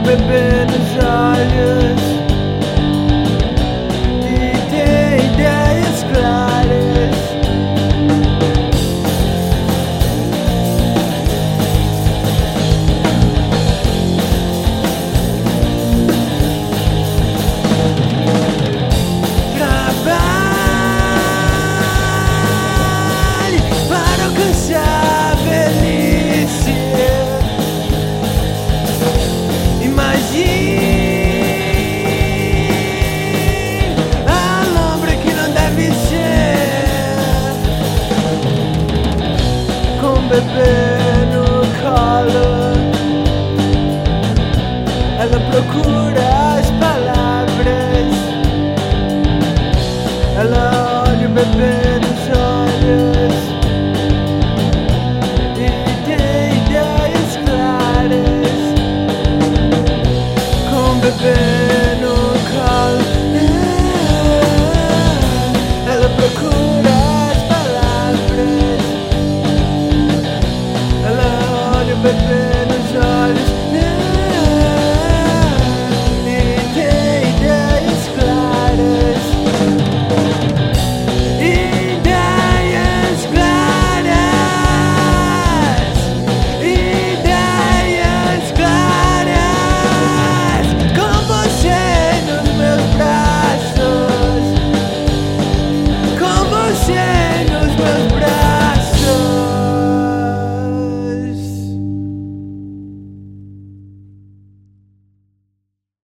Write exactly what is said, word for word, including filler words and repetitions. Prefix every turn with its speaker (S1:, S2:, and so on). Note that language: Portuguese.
S1: bebê nos olhos e tem ideias claras. Trabalhe para alcançar a velhice. A lombra que não deve ser, com um bebê no colo, ela procura as palavras, ela olha o bebê nos olhos e tem ideias claras. Bebê no colo, ela procura as palavras, ela olha o bebê.